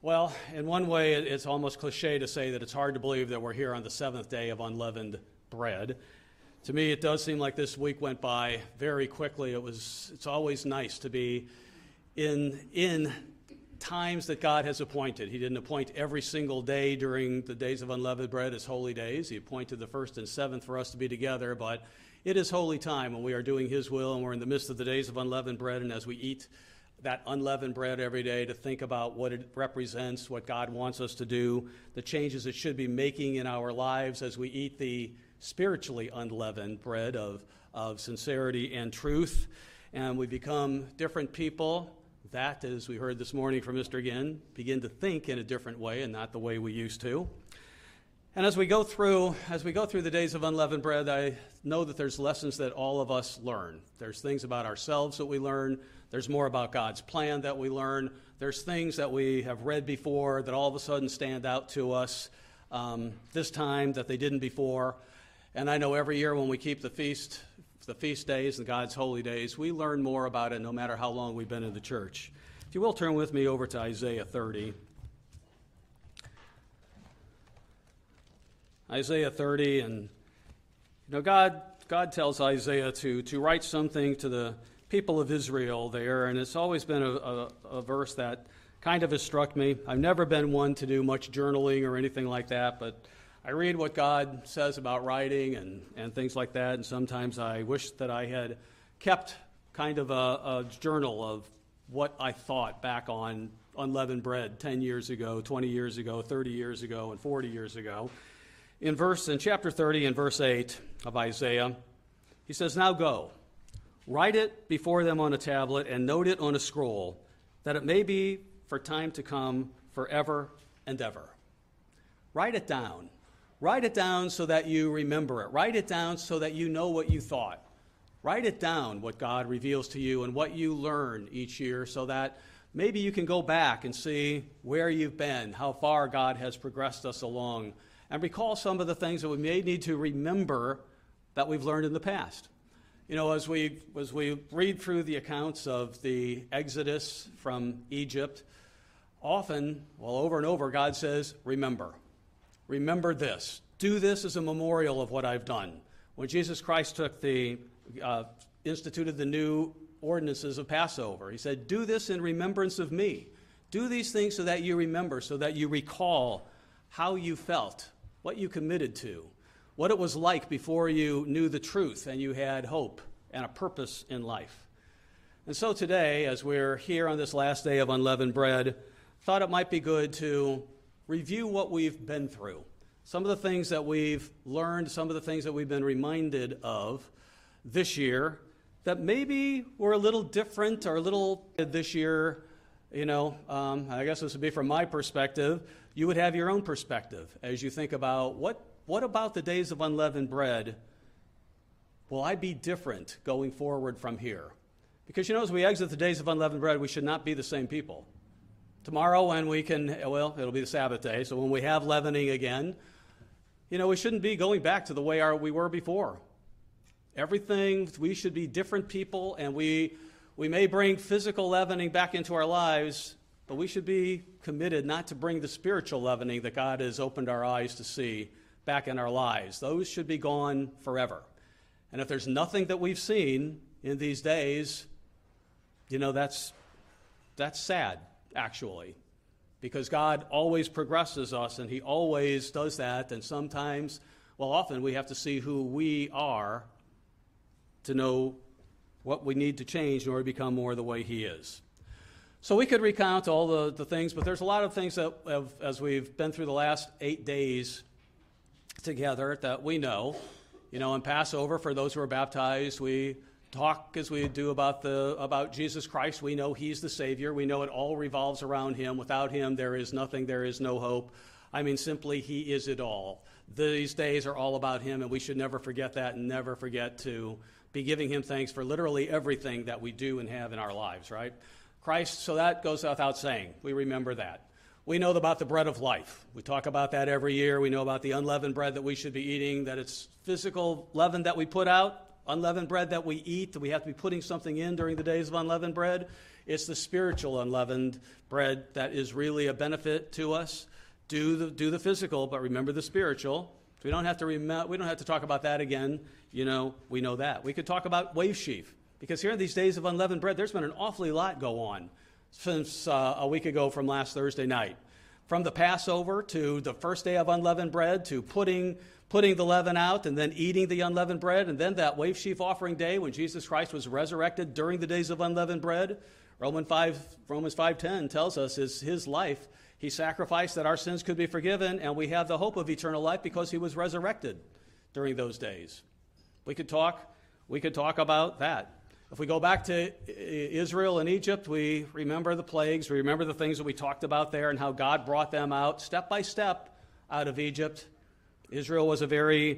Well, in one way, it's almost cliche to say that it's hard to believe that we're here on the seventh day of unleavened bread. To me, it does seem like this week went by very quickly. It's always nice to be in times that God has appointed. He didn't appoint every single day during the days of unleavened bread as holy days. He appointed the first and seventh for us to be together, but it is holy time when we are doing His will, and we're in the midst of the days of unleavened bread, and as we eat that unleavened bread every day, to think about what it represents, what God wants us to do, the changes it should be making in our lives as we eat the spiritually unleavened bread of sincerity and truth, and we become different people that, as we heard this morning from Mr. Ginn, begin to think in a different way and not the way we used to. And as we go through the days of unleavened bread, I know that there's lessons that all of us learn. There's things about ourselves that we learn. There's more about God's plan that we learn. There's things that we have read before that all of a sudden stand out to us this time that they didn't before. And I know every year when we keep the feast days and God's holy days, we learn more about it no matter how long we've been in the church. If you will, turn with me over to Isaiah 30. Isaiah 30, and God tells Isaiah to write something to the people of Israel there, and it's always been a verse that kind of has struck me. I've never been one to do much journaling or anything like that, but I read what God says about writing and things like that, and sometimes I wish that I had kept kind of a journal of what I thought back on unleavened bread 10 years ago, 20 years ago, 30 years ago, and 40 years ago. In chapter 30 and verse 8 of Isaiah, he says, "Now go, write it before them on a tablet and note it on a scroll, that it may be for time to come, forever and ever." Write it down. Write it down so that you remember it. Write it down so that you know what you thought. Write it down, what God reveals to you and what you learn each year, so that maybe you can go back and see where you've been, how far God has progressed us along, and recall some of the things that we may need to remember that we've learned in the past. As we read through the accounts of the Exodus from Egypt, often, over and over, God says, remember. Remember this. Do this as a memorial of what I've done. When Jesus Christ instituted the new ordinances of Passover, he said, do this in remembrance of me. Do these things so that you remember, so that you recall how you felt, what you committed to, what it was like before you knew the truth and you had hope and a purpose in life. And so today, as we're here on this last day of unleavened bread, thought it might be good to review what we've been through, some of the things that we've learned, some of the things that we've been reminded of this year that maybe were a little different or a little this year. I guess this would be from my perspective. You would have your own perspective as you think about what about the days of unleavened bread will I be different going forward from here? Because, as we exit the days of unleavened bread, we should not be the same people. Tomorrow when it'll be the Sabbath day, so when we have leavening again, we shouldn't be going back to the way we were before. Everything, we should be different people, and we may bring physical leavening back into our lives, but we should be committed not to bring the spiritual leavening that God has opened our eyes to see back in our lives. Those should be gone forever. And if there's nothing that we've seen in these days, that's sad, actually, because God always progresses us, and He always does that, and sometimes, often we have to see who we are to know what we need to change in order to become more the way He is. So we could recount all the things, but there's a lot of things that, as we've been through the last 8 days together, that we know. In Passover, for those who are baptized, we talk as we do about Jesus Christ. We know He's the Savior. We know it all revolves around Him. Without Him, there is nothing, there is no hope. Simply, He is it all. These days are all about Him, and we should never forget that and never forget to be giving Him thanks for literally everything that we do and have in our lives, right? Christ, so that goes without saying. We remember that. We know about the bread of life. We talk about that every year. We know about the unleavened bread that we should be eating, that it's physical leaven that we put out, unleavened bread that we eat, that we have to be putting something in during the days of unleavened bread. It's the spiritual unleavened bread that is really a benefit to us. Do the physical, but remember the spiritual. We don't have to talk about that again. We know that. We could talk about wave sheaf, because here in these days of unleavened bread, there's been an awfully lot go on since a week ago from last Thursday night. From the Passover to the first day of unleavened bread to putting the leaven out and then eating the unleavened bread, and then that wave sheaf offering day when Jesus Christ was resurrected during the days of unleavened bread. Romans 5:10 tells us is his life. He sacrificed that our sins could be forgiven, and we have the hope of eternal life because he was resurrected during those days. We could talk about that. If we go back to Israel and Egypt, we remember the plagues, we remember the things that we talked about there and how God brought them out step by step out of Egypt. Israel was a very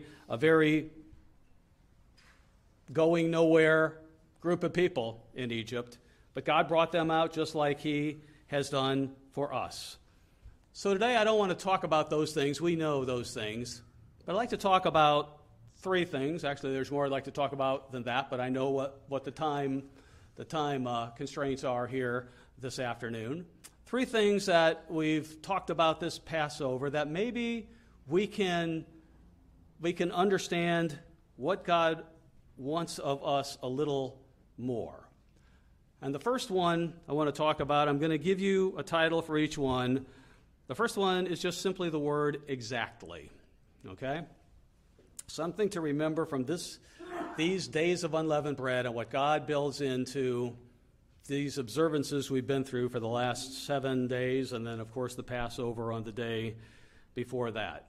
going nowhere group of people in Egypt, but God brought them out just like he has done for us. So today I don't want to talk about those things. We know those things. But I'd like to talk about three things. Actually, there's more I'd like to talk about than that, but I know what the time constraints are here this afternoon. Three things that we've talked about this Passover that maybe we can understand what God wants of us a little more. And the first one I want to talk about, I'm going to give you a title for each one. The first one is just simply the word exactly, okay? Something to remember from these days of unleavened bread and what God builds into these observances we've been through for the last 7 days, and then, of course, the Passover on the day before that.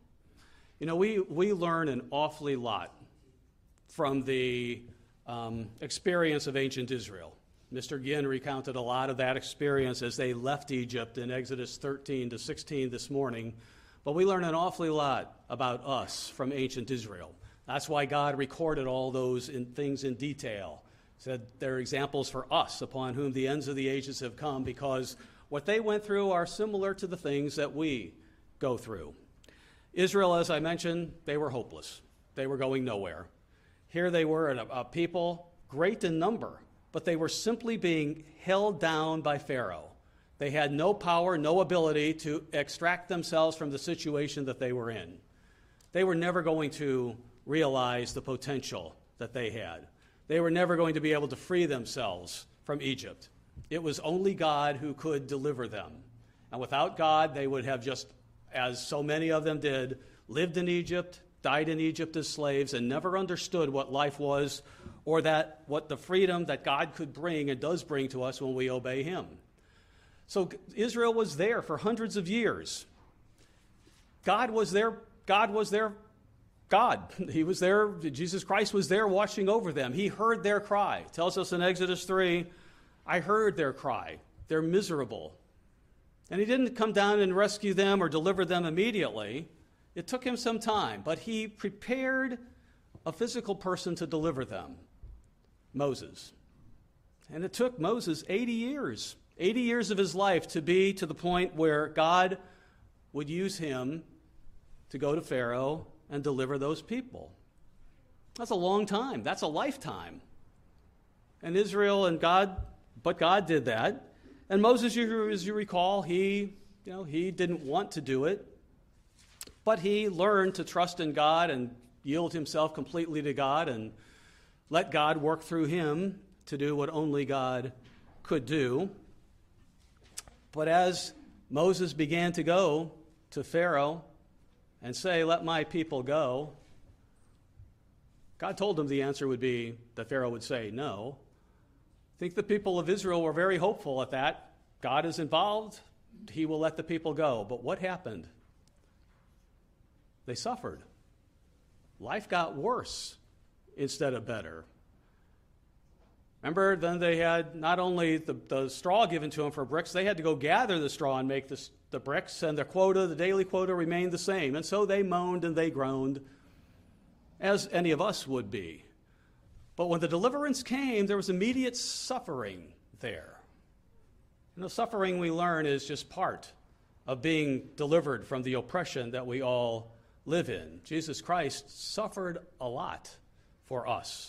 We learn an awfully lot from the experience of ancient Israel. Mr. Ginn recounted a lot of that experience as they left Egypt in Exodus 13 to 16 this morning. But we learn an awfully lot about us from ancient Israel. That's why God recorded all those things in detail. Said they're examples for us upon whom the ends of the ages have come, because what they went through are similar to the things that we go through. Israel, as I mentioned, they were hopeless. They were going nowhere. Here they were, a people great in number, but they were simply being held down by Pharaoh. They had no power, no ability to extract themselves from the situation that they were in. They were never going to realize the potential that they had. They were never going to be able to free themselves from Egypt. It was only God who could deliver them. And without God, they would have just, as so many of them did, lived in Egypt, died in Egypt as slaves, and never understood what life was, or what the freedom that God could bring and does bring to us when we obey him. So Israel was there for hundreds of years. God was their God. He was there. Jesus Christ was there watching over them. He heard their cry. It tells us in Exodus 3, I heard their cry. They're miserable. And he didn't come down and rescue them or deliver them immediately. It took him some time, but he prepared a physical person to deliver them, Moses. And it took Moses 80 years of his life to be to the point where God would use him to go to Pharaoh and deliver those people. That's a long time. That's a lifetime. And Israel and God, but God did that. And Moses, as you recall, he didn't want to do it, but he learned to trust in God and yield himself completely to God and let God work through him to do what only God could do. But as Moses began to go to Pharaoh and say, let my people go, God told him the answer would be that Pharaoh would say no. I think the people of Israel were very hopeful at that. God is involved. He will let the people go. But what happened? They suffered. Life got worse instead of better. Remember, then they had not only the straw given to them for bricks, they had to go gather the straw and make the bricks, and the daily quota remained the same. And so they moaned and they groaned, as any of us would be. But when the deliverance came, there was immediate suffering there. And the suffering, we learn, is just part of being delivered from the oppression that we all live in. Jesus Christ suffered a lot for us.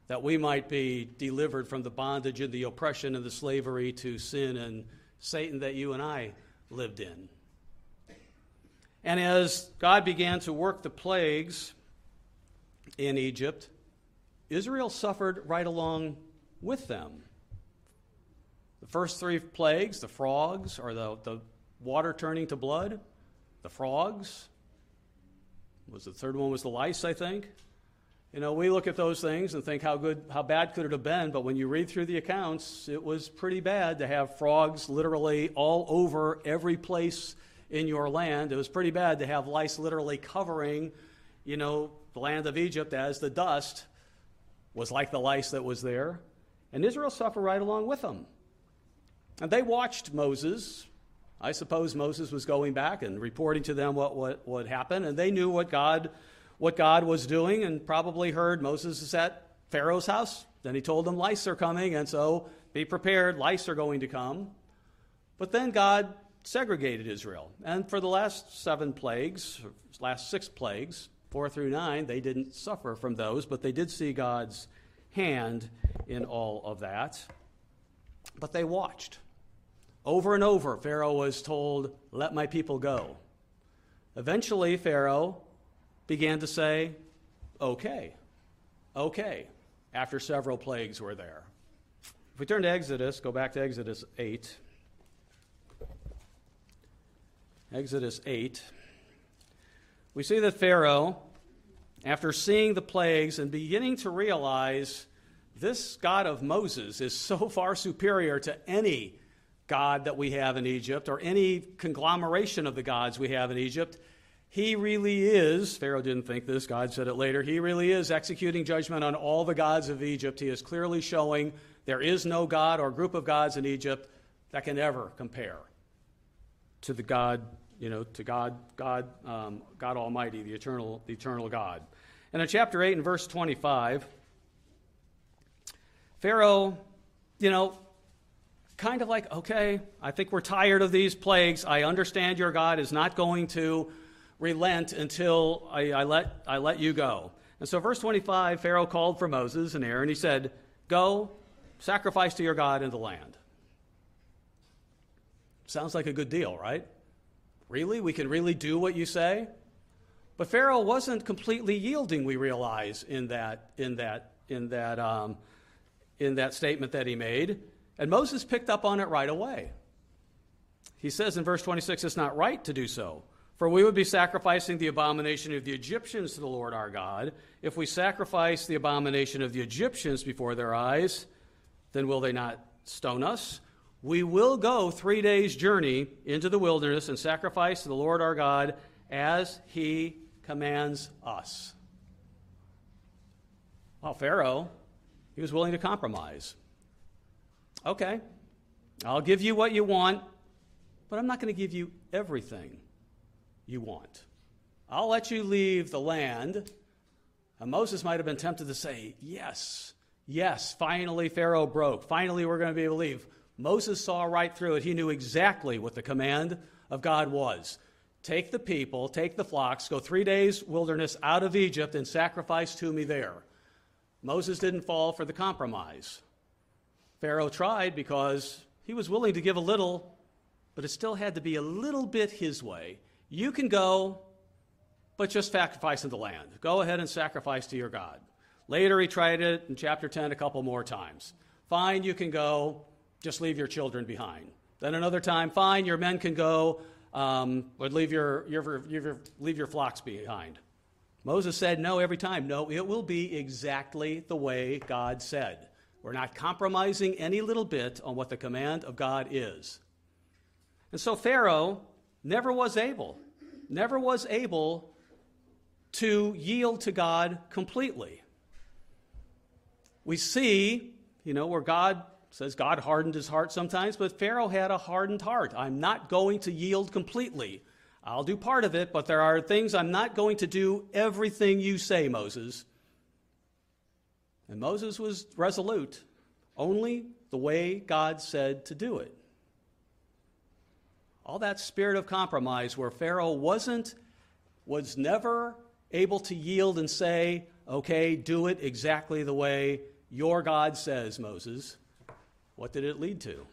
that we might be delivered from the bondage and the oppression and the slavery to sin and Satan that you and I lived in. And as God began to work the plagues in Egypt, Israel suffered right along with them. The first 3 plagues, the frogs, or the water turning to blood, the frogs. The third one was the lice, I think. You know, we look at those things and think how bad could it have been, but when you read through the accounts, it was pretty bad to have frogs literally all over every place in your land. It was pretty bad to have lice literally covering, the land of Egypt, as the dust was like the lice that was there. And Israel suffered right along with them. And they watched Moses. I suppose Moses was going back and reporting to them what happened, and they knew what God was doing, and probably heard Moses is at Pharaoh's house. Then he told them lice are coming, and so be prepared, lice are going to come. But then God segregated Israel. And for the last 7 plagues, last 6 plagues, 4 through 9, they didn't suffer from those, but they did see God's hand in all of that. But they watched. Over and over, Pharaoh was told, let my people go. Eventually, Pharaoh began to say, okay, after several plagues were there. If we turn to Exodus, go back to Exodus 8. Exodus 8. We see that Pharaoh, after seeing the plagues and beginning to realize this God of Moses is so far superior to any God that we have in Egypt or any conglomeration of the gods we have in Egypt, he really is, Pharaoh didn't think this, God said it later, he really is executing judgment on all the gods of Egypt. He is clearly showing there is no God or group of gods in Egypt that can ever compare to the God, to God Almighty, the eternal God. And in chapter 8 and verse 25, Pharaoh, kind of like, okay, I think we're tired of these plagues. I understand your God is not going to relent until I let you go. And so verse 25, Pharaoh called for Moses and Aaron. He said, go, sacrifice to your God in the land. Sounds like a good deal, right? Really? We can really do what you say? But Pharaoh wasn't completely yielding, we realize, in that statement that he made. And Moses picked up on it right away. He says in verse 26, it's not right to do so, for we would be sacrificing the abomination of the Egyptians to the Lord our God. If we sacrifice the abomination of the Egyptians before their eyes, then will they not stone us? We will go 3 days' journey into the wilderness and sacrifice to the Lord our God as he commands us. Well, Pharaoh, he was willing to compromise. Okay, I'll give you what you want, but I'm not going to give you everything you want. I'll let you leave the land. And Moses might have been tempted to say, yes, finally Pharaoh broke. Finally we're going to be able to leave. Moses saw right through it. He knew exactly what the command of God was. Take the people, take the flocks, go 3 days wilderness out of Egypt and sacrifice to me there. Moses didn't fall for the compromise. Pharaoh tried because he was willing to give a little, but it still had to be a little bit his way. You can go, but just sacrifice in the land. Go ahead and sacrifice to your God. Later he tried it in chapter 10 a couple more times. Fine, you can go, just leave your children behind. Then another time, fine, your men can go, but leave your flocks behind. Moses said no every time. No, it will be exactly the way God said. We're not compromising any little bit on what the command of God is. And so Pharaoh never was able to yield to God completely. We see, where God says God hardened his heart sometimes, but Pharaoh had a hardened heart. I'm not going to yield completely. I'll do part of it, but there are things I'm not going to do everything you say, Moses. And Moses was resolute, only the way God said to do it. All that spirit of compromise where Pharaoh was never able to yield and say, okay, do it exactly the way your God says, Moses, what did it lead to?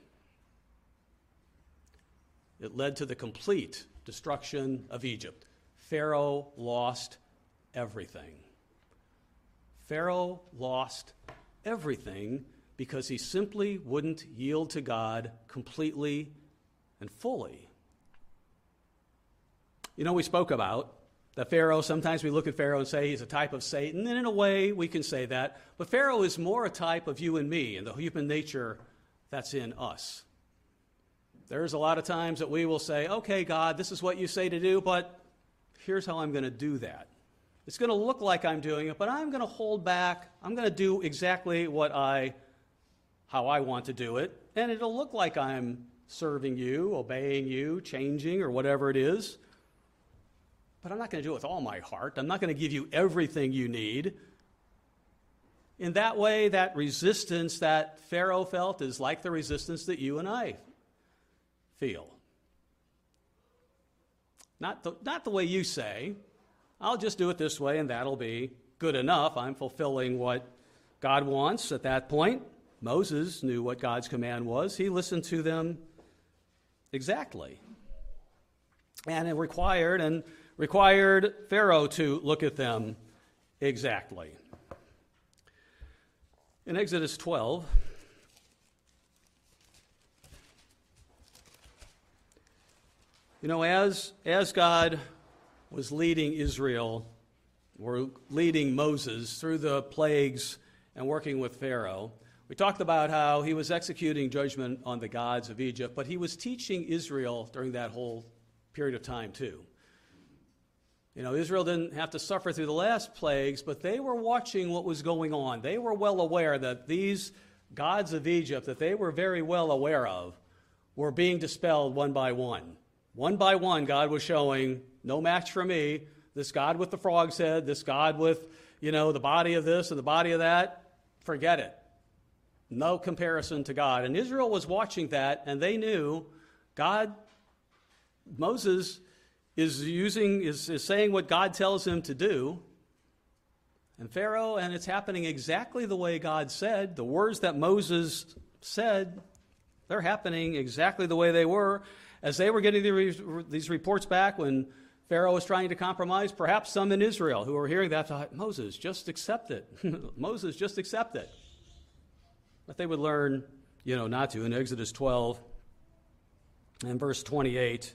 It led to the complete destruction of Egypt. Pharaoh lost everything. Pharaoh lost everything because he simply wouldn't yield to God completely and fully. You know, we spoke about that Pharaoh, sometimes we look at Pharaoh and say he's a type of Satan, and in a way we can say that, but Pharaoh is more a type of you and me and the human nature that's in us. There's a lot of times that we will say, okay, God, this is what you say to do, but here's how I'm going to do that. It's going to look like I'm doing it, but I'm going to hold back. I'm going to do exactly how I want to do it, and it'll look like I'm serving you, obeying you, changing, or whatever it is. But I'm not going to do it with all my heart. I'm not going to give you everything you need. In that way, that resistance that Pharaoh felt is like the resistance that you and I feel. Not the way you say, I'll just do it this way and that'll be good enough. I'm fulfilling what God wants at that point. Moses knew what God's command was. He listened to them exactly. And it required Pharaoh to look at them exactly. In Exodus 12, you know, as God was leading Israel, or leading Moses through the plagues and working with Pharaoh, we talked about how he was executing judgment on the gods of Egypt, but he was teaching Israel during that whole period of time too. You know, Israel didn't have to suffer through the last plagues, but they were watching what was going on. They were well aware that these gods of Egypt, that they were very well aware of, were being dispelled one by one. One by one, God was showing, no match for me. This God with the frog's head, this God with, you know, the body of this and the body of that, forget it. No comparison to God. And Israel was watching that, and they knew Moses is saying what God tells him to do. And Pharaoh, and it's happening exactly the way God said. The words that Moses said, they're happening exactly the way they were. As they were getting these reports back when Pharaoh was trying to compromise, perhaps some in Israel who were hearing that thought, Moses, just accept it. Moses, just accept it. But they would learn, you know, not to. In Exodus 12 and verse 28,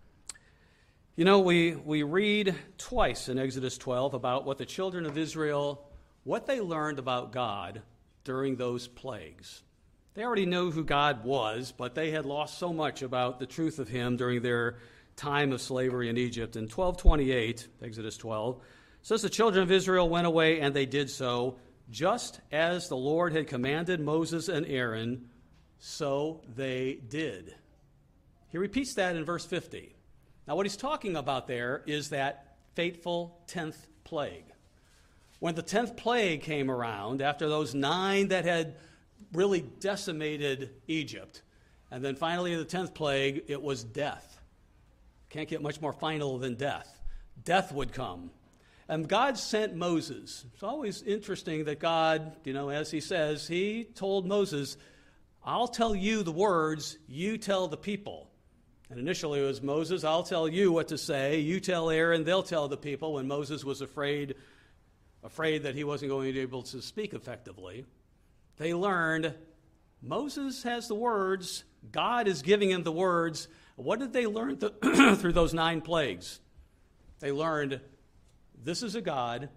you know, we read twice in Exodus 12 about what the children of Israel, what they learned about God during those plagues. They already knew who God was, but they had lost so much about the truth of him during their time of slavery in Egypt. In 12:28, Exodus 12, says the children of Israel went away, and they did so, just as the Lord had commanded Moses and Aaron, so they did. He repeats that in verse 50. Now, what he's talking about there is that fateful 10th plague. When the 10th plague came around, after those 9 that had really decimated Egypt, and then finally the 10th plague, it was death. Can't get much more final than death. Death would come. And God sent Moses. It's always interesting that God, you know, as he says, he told Moses, I'll tell you the words, you tell the people. And initially it was Moses, I'll tell you what to say, you tell Aaron, they'll tell the people, when Moses was afraid that he wasn't going to be able to speak effectively. They learned Moses has the words, God is giving him the words. What did they learn through those 9 plagues? They learned this is a God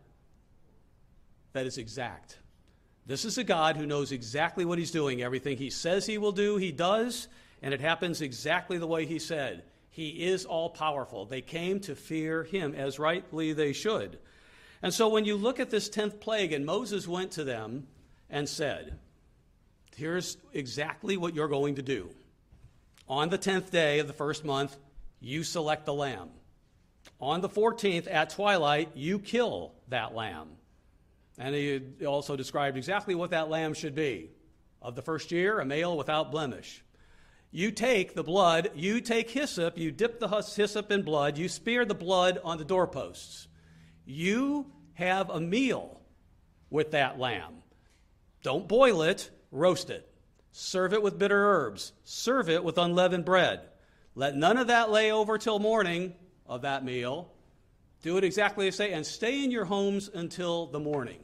that is exact. This is a God who knows exactly what he's doing. Everything he says he will do, he does, and it happens exactly the way he said. He is all-powerful. They came to fear him, as rightly they should. And so when you look at this 10th plague, and Moses went to them and said, here's exactly what you're going to do. On the 10th day of the first month, you select the lamb. On the 14th at twilight, you kill that lamb. And he also described exactly what that lamb should be. Of the first year, a male without blemish. You take the blood, you take hyssop, you dip the hyssop in blood, you spear the blood on the doorposts. You have a meal with that lamb. Don't boil it, roast it. Serve it with bitter herbs. Serve it with unleavened bread. Let none of that lay over till morning of that meal. Do it exactly as they say, and stay in your homes until the morning.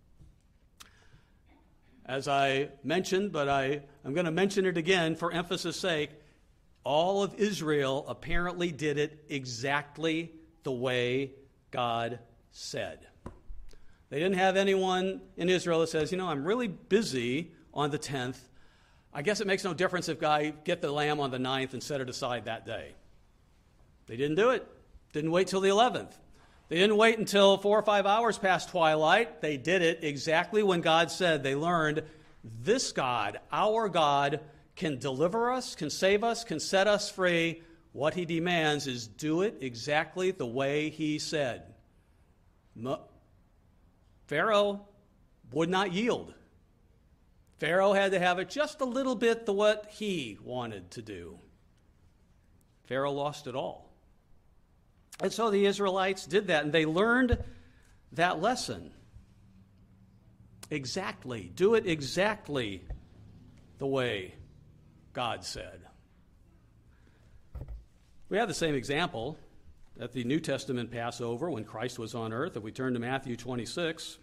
As I mentioned, but I'm going to mention it again for emphasis' sake, all of Israel apparently did it exactly the way God said. They didn't have anyone in Israel that says, I'm really busy on the 10th. I guess it makes no difference if I get the lamb on the 9th and set it aside that day. They didn't do it. Didn't wait till the 11th. They didn't wait until 4 or 5 hours past twilight. They did it exactly when God said. They learned this God, our God, can deliver us, can save us, can set us free. What he demands is do it exactly the way he said. Pharaoh would not yield. Pharaoh had to have it just a little bit the what he wanted to do. Pharaoh lost it all. And so the Israelites did that, and they learned that lesson. Exactly. Do it exactly the way God said. We have the same example at the New Testament Passover when Christ was on earth. If we turn to Matthew 26,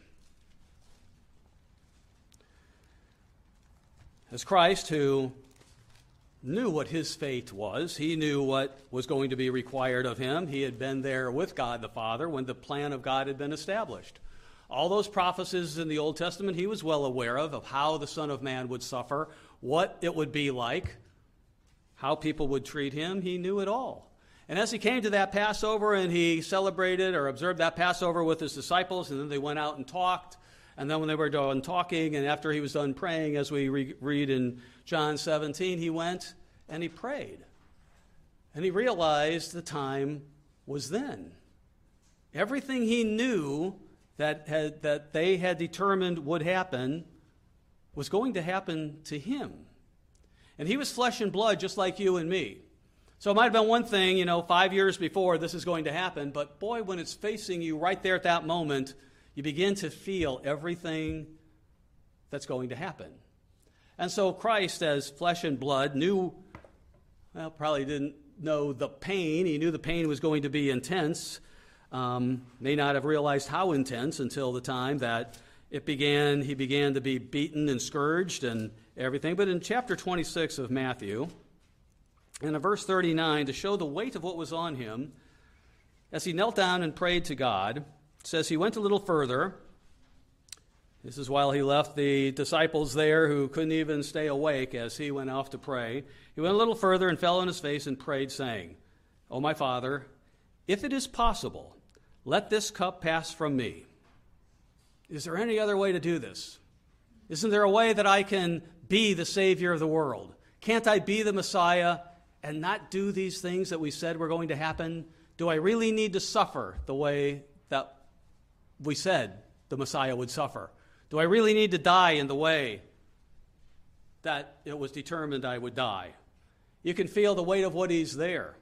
as Christ, who knew what his fate was, he knew what was going to be required of him. He had been there with God the Father when the plan of God had been established. All those prophecies in the Old Testament he was well aware of how the Son of Man would suffer, what it would be like, how people would treat him. He knew it all. And as he came to that Passover and he celebrated or observed that Passover with his disciples, and then they went out and talked, and then when they were done talking and after he was done praying, as we read in John 17, he went and he prayed. And he realized the time was then. Everything he knew that they had determined would happen was going to happen to him. And he was flesh and blood just like you and me. So it might have been one thing, 5 years before this is going to happen, but boy, when it's facing you right there at that moment, you begin to feel everything that's going to happen. And so Christ, as flesh and blood, probably didn't know the pain. He knew the pain was going to be intense. May not have realized how intense until the time that he began to be beaten and scourged and everything. But in chapter 26 of Matthew, and in verse 39, to show the weight of what was on him, as he knelt down and prayed to God, it says he went a little further. This is while he left the disciples there who couldn't even stay awake as he went off to pray. He went a little further and fell on his face and prayed, saying, "O my Father, if it is possible, let this cup pass from me. Is there any other way to do this? Isn't there a way that I can be the Savior of the world? Can't I be the Messiah and not do these things that we said were going to happen? Do I really need to suffer the way that we said the Messiah would suffer? Do I really need to die in the way that it was determined I would die?" You can feel the weight of what he's there.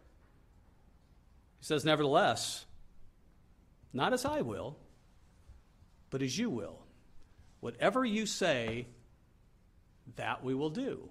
He says, "Nevertheless, not as I will, but as you will. Whatever you say, that we will do."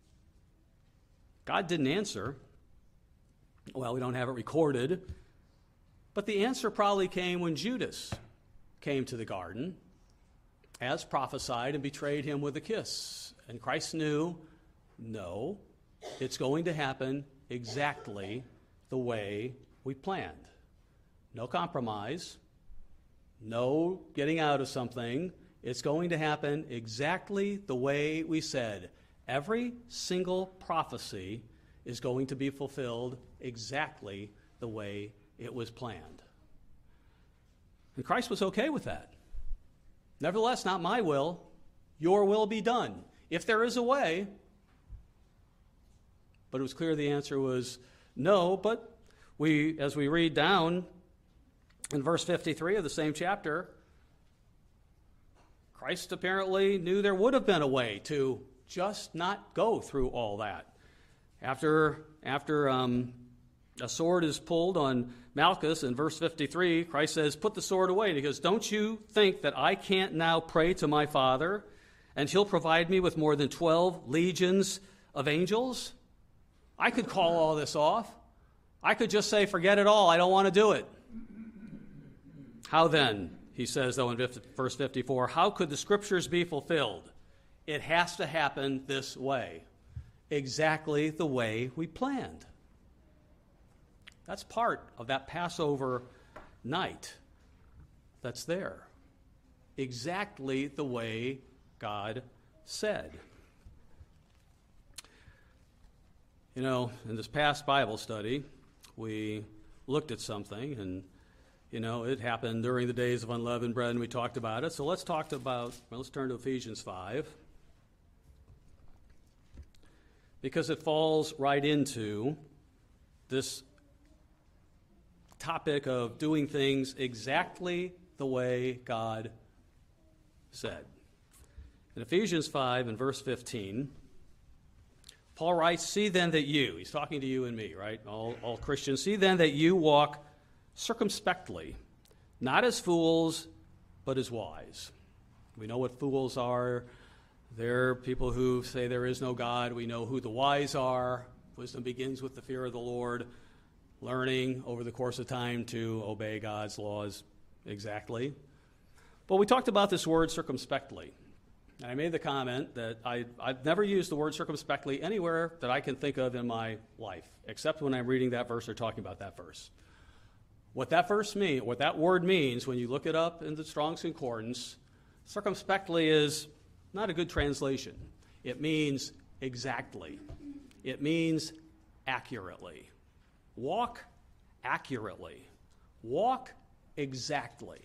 God didn't answer. Well, we don't have it recorded. But the answer probably came when Judas came to the garden, as prophesied, and betrayed him with a kiss. And Christ knew, no, it's going to happen exactly the way we planned. No compromise. No getting out of something. It's going to happen exactly the way we said. Every single prophecy is going to be fulfilled exactly the way it was planned. And Christ was okay with that. "Nevertheless, not my will, your will be done, if there is a way." But it was clear the answer was no. But as we read down in verse 53 of the same chapter, Christ apparently knew there would have been a way to just not go through all that. After a sword is pulled on Malchus in verse 53, Christ says, "Put the sword away." And he goes, "Don't you think that I can't now pray to my Father, and he'll provide me with more than 12 legions of angels? I could call all this off. I could just say, forget it all, I don't want to do it. How then, he says, though, in verse 54, how could the Scriptures be fulfilled? It has to happen this way, exactly the way we planned. That's part of that Passover night that's there. Exactly the way God said. You know, in this past Bible study, we looked at something, and, you know, it happened during the days of unleavened bread, and we talked about it. So let's turn to Ephesians 5, because it falls right into this topic of doing things exactly the way God said. In Ephesians 5 and verse 15, Paul writes, see then that you, he's talking to you and me, right? All Christians, see then that you walk circumspectly, not as fools, but as wise. We know what fools are. They're people who say there is no God. We know who the wise are. Wisdom begins with the fear of the Lord, learning over the course of time to obey God's laws exactly. But we talked about this word circumspectly. And I made the comment that I've never used the word circumspectly anywhere that I can think of in my life, except when I'm reading that verse or talking about that verse. What that word means, when you look it up in the Strong's Concordance, circumspectly is not a good translation. It means exactly. It means accurately. Walk accurately. Walk exactly.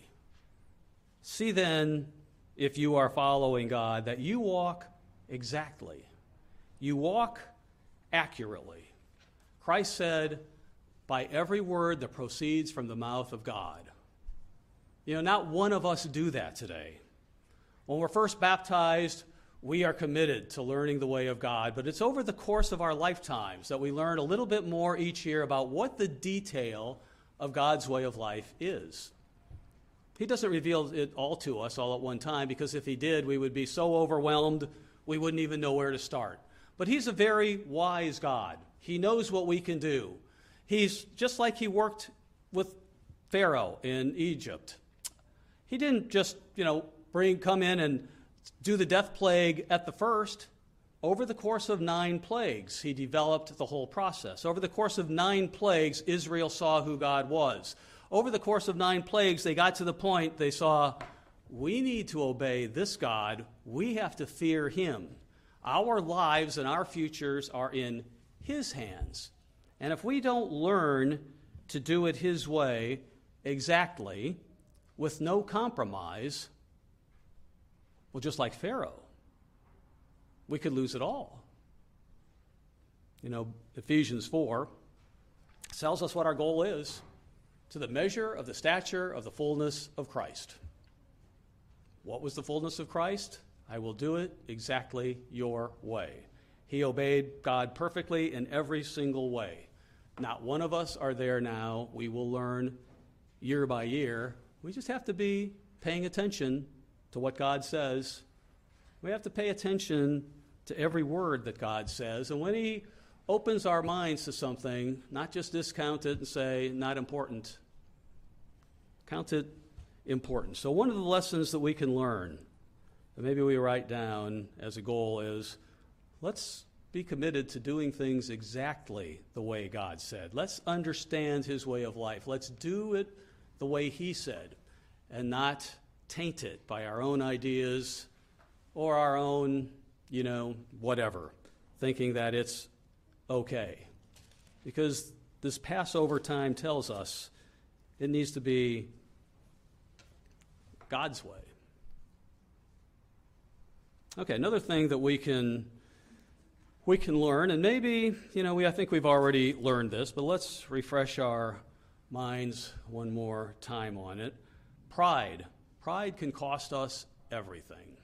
See then, if you are following God, that you walk exactly. You walk accurately. Christ said, by every word that proceeds from the mouth of God. You know, not one of us do that today. When we're first baptized, we are committed to learning the way of God, but it's over the course of our lifetimes that we learn a little bit more each year about what the detail of God's way of life is. He doesn't reveal it all to us all at one time, because if he did, we would be so overwhelmed we wouldn't even know where to start. But he's a very wise God. He knows what we can do. He's just like he worked with Pharaoh in Egypt. He didn't just, come in and do the death plague at the first. Over the course of 9 plagues, he developed the whole process. Over the course of 9 plagues, Israel saw who God was. Over the course of 9 plagues, they got to the point they saw, we need to obey this God. We have to fear him. Our lives and our futures are in his hands. And if we don't learn to do it his way exactly, with no compromise, well, just like Pharaoh, we could lose it all. Ephesians 4 tells us what our goal is, to the measure of the stature of the fullness of Christ. What was the fullness of Christ? I will do it exactly your way. He obeyed God perfectly in every single way. Not one of us are there now. We will learn year by year. We just have to be paying attention to what God says. We have to pay attention to every word that God says. And when he opens our minds to something, not just discount it and say, not important. Count it important. So one of the lessons that we can learn, that maybe we write down as a goal, is let's be committed to doing things exactly the way God said. Let's understand his way of life. Let's do it the way he said, and not taint it by our own ideas or our own, whatever, thinking that it's okay. Because this Passover time tells us it needs to be God's way. Okay, another thing that we can learn, and maybe, I think we've already learned this, but let's refresh our minds one more time on it. Pride. Pride can cost us everything.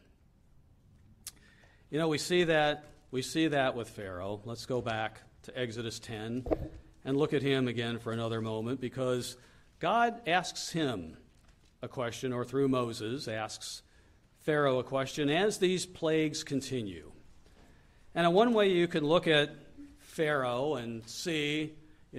We see that with Pharaoh. Let's go back to Exodus 10 and look at him again for another moment, because God asks him a question, or through Moses asks Pharaoh a question as these plagues continue. And in one way you can look at Pharaoh and see,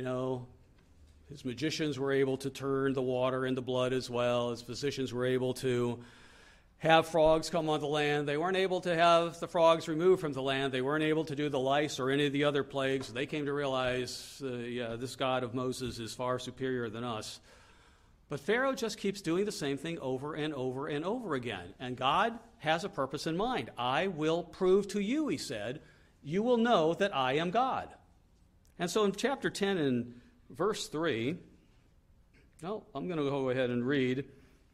his magicians were able to turn the water into blood as well. His physicians were able to have frogs come on the land. They weren't able to have the frogs removed from the land. They weren't able to do the lice or any of the other plagues. They came to realize, this God of Moses is far superior than us. But Pharaoh just keeps doing the same thing over and over and over again. And God has a purpose in mind. I will prove to you, he said, you will know that I am God. And so in chapter 10 and verse 3, I'm going to go ahead and read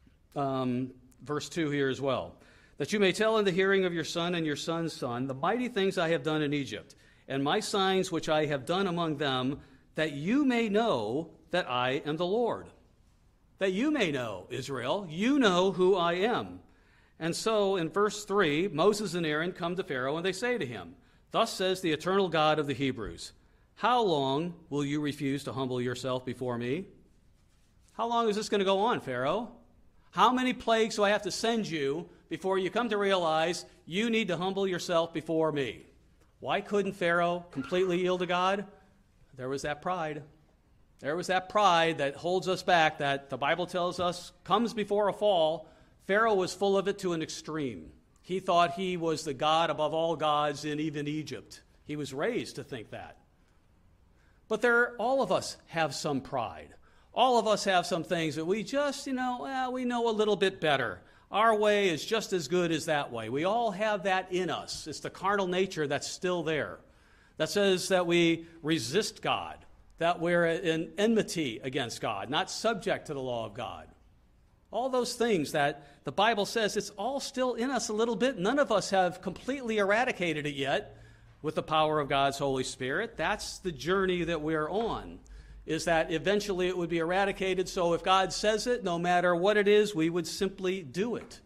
verse 2 here as well. That you may tell in the hearing of your son and your son's son the mighty things I have done in Egypt, and my signs which I have done among them, that you may know that I am the Lord. That you may know, Israel, you know who I am. And so in verse 3, Moses and Aaron come to Pharaoh and they say to him, thus says the eternal God of the Hebrews, how long will you refuse to humble yourself before me? How long is this going to go on, Pharaoh? How many plagues do I have to send you before you come to realize you need to humble yourself before me? Why couldn't Pharaoh completely yield to God? There was that pride. There was that pride that holds us back, that the Bible tells us comes before a fall. Pharaoh was full of it to an extreme. He thought he was the God above all gods in even Egypt. He was raised to think that. But all of us have some pride. All of us have some things that we just, we know a little bit better. Our way is just as good as that way. We all have that in us. It's the carnal nature that's still there. That says that we resist God, that we're in enmity against God, not subject to the law of God. All those things that the Bible says, it's all still in us a little bit. None of us have completely eradicated it yet with the power of God's Holy Spirit. That's the journey that we're on, is that eventually it would be eradicated. So if God says it, no matter what it is, we would simply do it.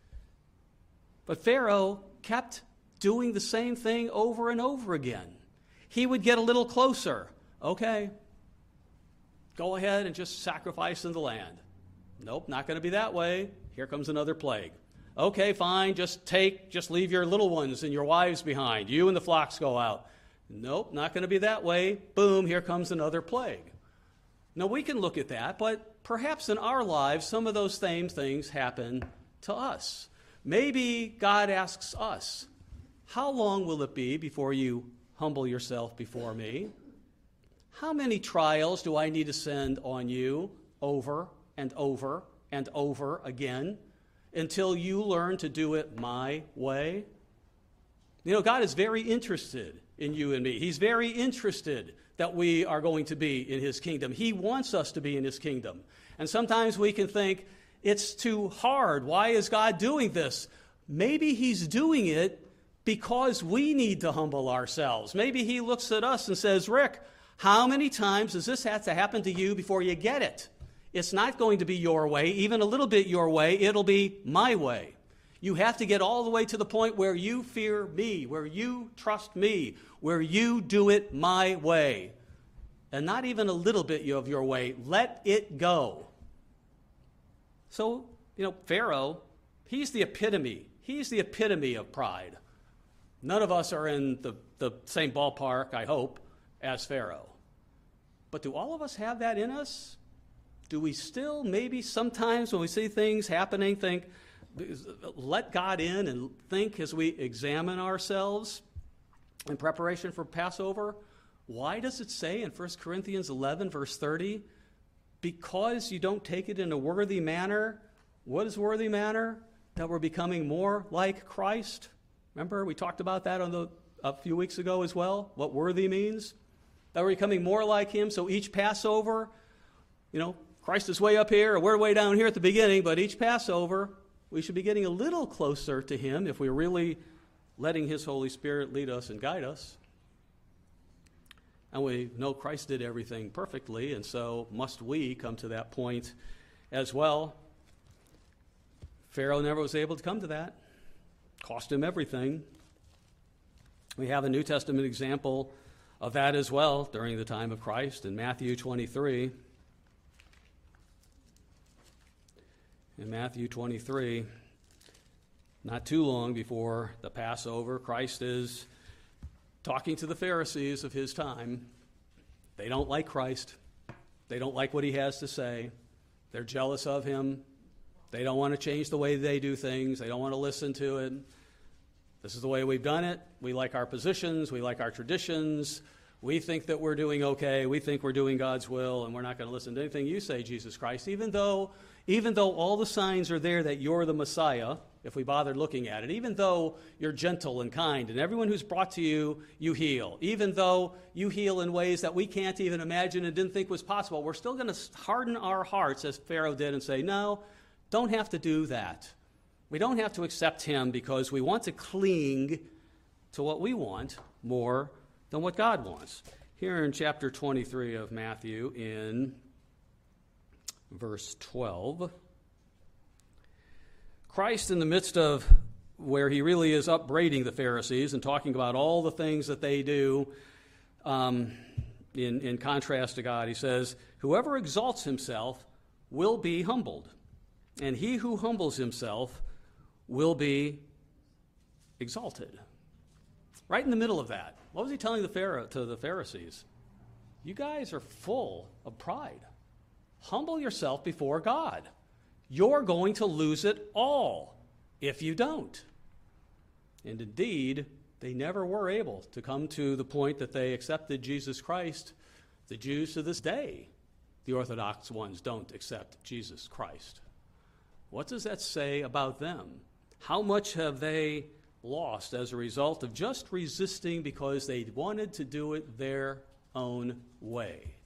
But Pharaoh kept doing the same thing over and over again. He would get a little closer. Okay, go ahead and just sacrifice in the land. Nope, not going to be that way. Here comes another plague. Okay, fine, just leave your little ones and your wives behind. You and the flocks go out. Nope, not going to be that way. Boom, here comes another plague. Now, we can look at that, but perhaps in our lives, some of those same things happen to us. Maybe God asks us, how long will it be before you humble yourself before me? How many trials do I need to send on you over and over and over again until you learn to do it my way? God is very interested in you and me. He's very interested that we are going to be in his kingdom. He wants us to be in his kingdom. And sometimes we can think, it's too hard. Why is God doing this? Maybe he's doing it because we need to humble ourselves. Maybe he looks at us and says, Rick, how many times does this have to happen to you before you get it? It's not going to be your way, even a little bit your way. It'll be my way. You have to get all the way to the point where you fear me, where you trust me, where you do it my way. And not even a little bit of your way. Let it go. So, Pharaoh, he's the epitome. He's the epitome of pride. None of us are in the same ballpark, I hope, as Pharaoh. But do all of us have that in us? Do we still maybe sometimes when we see things happening think, let God in and think as we examine ourselves in preparation for Passover? Why does it say in 1 Corinthians 11, verse 30, because you don't take it in a worthy manner? What is worthy manner? That we're becoming more like Christ. Remember, we talked about that a few weeks ago as well, what worthy means. That we're becoming more like him. So each Passover, Christ is way up here, or we're way down here at the beginning, but each Passover, we should be getting a little closer to him if we're really letting his Holy Spirit lead us and guide us. And we know Christ did everything perfectly, and so must we come to that point as well. Pharaoh never was able to come to that. Cost him everything. We have a New Testament example of that as well during the time of Christ in Matthew 23. In Matthew 23, Not too long before the Passover, Christ is talking to the Pharisees of his time. They don't like Christ. They don't like what he has to say. They're jealous of him. They don't want to change the way they do things. They don't want to listen to it. This is the way we've done it. We like our positions. We like our traditions. We think that we're doing okay. We think we're doing God's will, and we're not going to listen to anything you say, Jesus Christ, even though all the signs are there that you're the Messiah, if we bothered looking at it, even though you're gentle and kind, and everyone who's brought to you, you heal, even though you heal in ways that we can't even imagine and didn't think was possible, we're still going to harden our hearts, as Pharaoh did, and say, no, don't have to do that. We don't have to accept him because we want to cling to what we want more than what God wants. Here in chapter 23 of Matthew, in verse 12, Christ, in the midst of where he really is upbraiding the Pharisees and talking about all the things that they do in contrast to God, he says, "Whoever exalts himself will be humbled, and he who humbles himself will be exalted." Right in the middle of that, what was he telling to the Pharisees? You guys are full of pride. Humble yourself before God. You're going to lose it all if you don't. And indeed, they never were able to come to the point that they accepted Jesus Christ. The Jews to this day, the Orthodox ones, don't accept Jesus Christ. What does that say about them? How much have they lost as a result of just resisting because they wanted to do it their own way?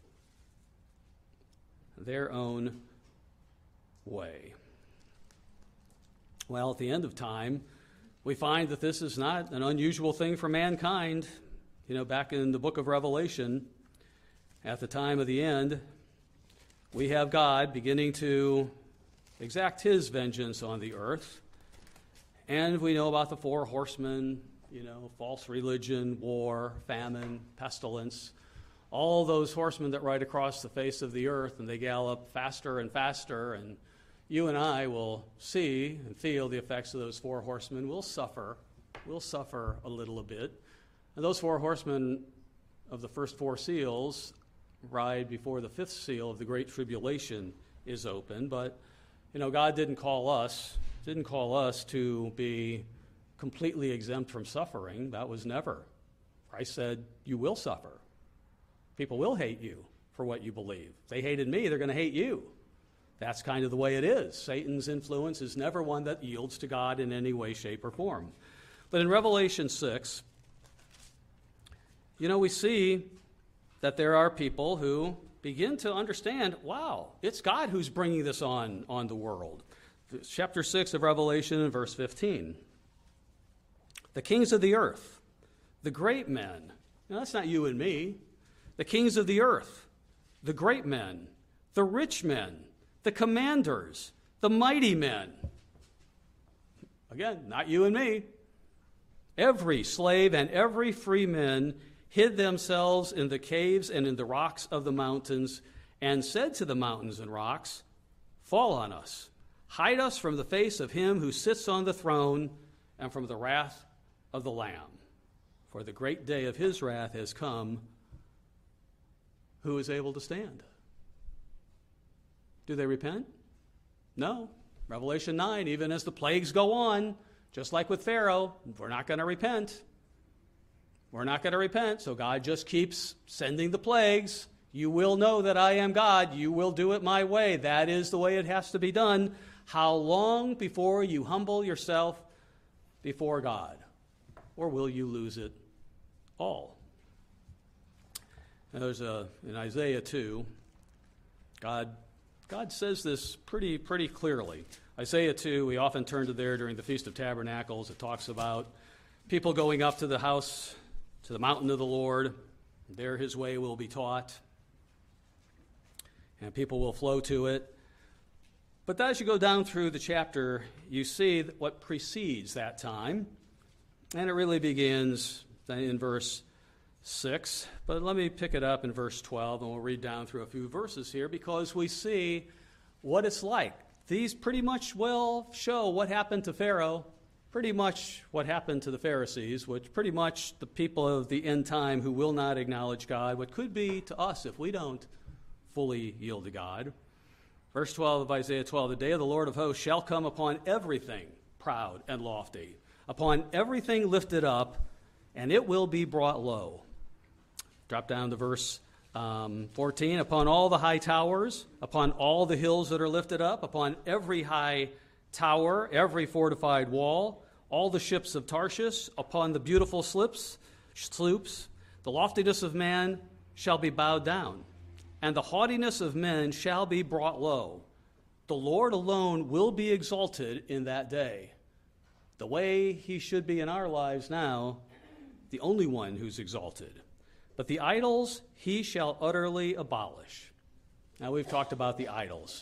Their own way. Well, at the end of time, we find that this is not an unusual thing for mankind. Back in the book of Revelation, at the time of the end, we have God beginning to exact his vengeance on the earth. And we know about the four horsemen, false religion, war, famine, pestilence, all those horsemen that ride across the face of the earth, and they gallop faster and faster, and you and I will see and feel the effects of those four horsemen. We'll suffer a little bit. And those four horsemen of the first four seals ride before the fifth seal of the Great Tribulation is open. But, God didn't call us to be completely exempt from suffering. That was never. Christ said, you will suffer. People will hate you for what you believe. If they hated me, they're going to hate you. That's kind of the way it is. Satan's influence is never one that yields to God in any way, shape, or form. But in Revelation 6, we see that there are people who begin to understand, wow, it's God who's bringing this on the world. Chapter 6 of Revelation and verse 15. The kings of the earth, the great men. Now, that's not you and me. The kings of the earth, the great men, the rich men, the commanders, the mighty men. Again, not you and me. Every slave and every free man hid themselves in the caves and in the rocks of the mountains, and said to the mountains and rocks, fall on us. Hide us from the face of him who sits on the throne and from the wrath of the Lamb. For the great day of his wrath has come. Who is able to stand? Do they repent? No. Revelation 9, even as the plagues go on, just like with Pharaoh, we're not going to repent. We're not going to repent, so God just keeps sending the plagues. You will know that I am God. You will do it my way. That is the way it has to be done. How long before you humble yourself before God? Or will you lose it all? Now in Isaiah 2, God says this pretty clearly. Isaiah 2, we often turn to there during the Feast of Tabernacles. It talks about people going up to the house, to the mountain of the Lord. There his way will be taught, and people will flow to it. But as you go down through the chapter, you see what precedes that time, and it really begins in verse 6. But let me pick it up in verse 12, and we'll read down through a few verses here, because we see what it's like. These pretty much will show what happened to Pharaoh. pretty much what happened to the Pharisees, which pretty much the people of the end time who will not acknowledge God, what could be to us if we don't fully yield to God. Verse 12 of Isaiah 12, the day of the Lord of hosts shall come upon everything proud and lofty, upon everything lifted up, and it will be brought low. Drop down to verse 14, upon all the high towers, upon all the hills that are lifted up, upon every high tower, every fortified wall, all the ships of Tarshish, upon the beautiful sloops, the loftiness of man shall be bowed down, and the haughtiness of men shall be brought low. The Lord alone will be exalted in that day. The way he should be in our lives now, the only one who's exalted. But the idols he shall utterly abolish. Now we've talked about the idols.